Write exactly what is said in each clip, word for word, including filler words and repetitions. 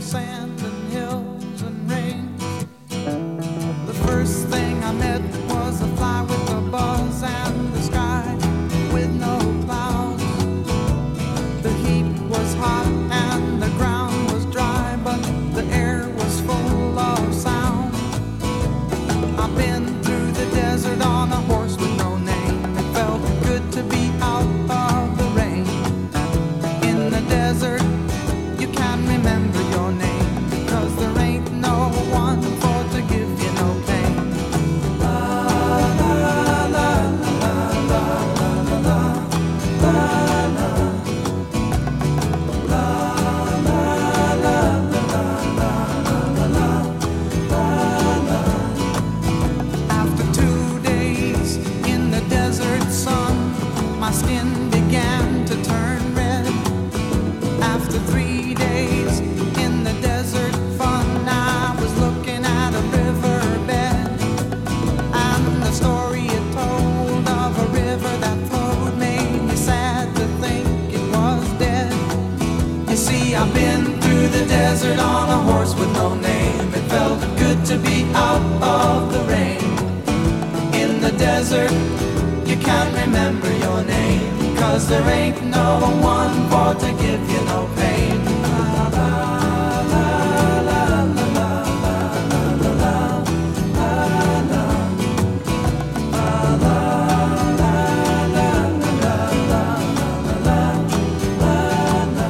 was sand and hills and rain. The first thing I met was a fly with a buzz and the sky with no clouds. The heat was hot and the ground was dry, but the air was full of sound. I've been through the desert on a horse with no name. It felt good to be out of the rain. In the desert, you can remember your name, because there ain't no one for to give you no pain. La la la la la la la la la la la. After two days in the desert sun, my skin began to turn red. After three days in the desert fun, I was looking at a riverbed, and the story it told of a river that flowed made me sad to think it was dead. You see, I've been through the desert on a horse with no name. It felt good to be out of the rain. In the desert, you can't remember your name, 'cause there ain't no one for to give you no pain. La, la, la, la, la, la, la, la, la, la, la. La, la, la, la, la, la, la, la, la.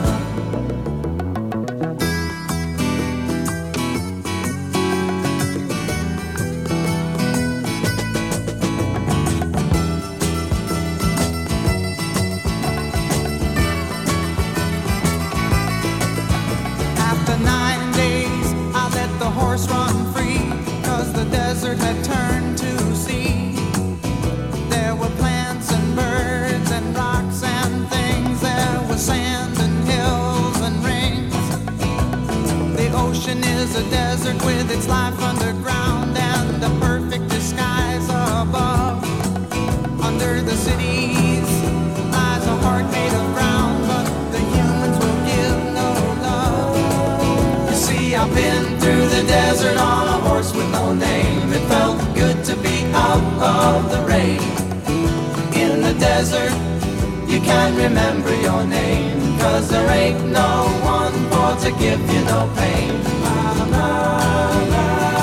After nine days, I let the horse run free, 'cause the desert had turned to sea. There were plants and birds and rocks and things. There was sand and hills and rings. The ocean is a desert with its life underground and a perfect disguise above. Under the cities lies a heart made of brown, but the humans will give no love. You see, I've been through the desert on a horse with no name. It felt good to be out of the rain. In the desert, you can't remember your name, 'cause there ain't no one for to give you no pain. La, la, la,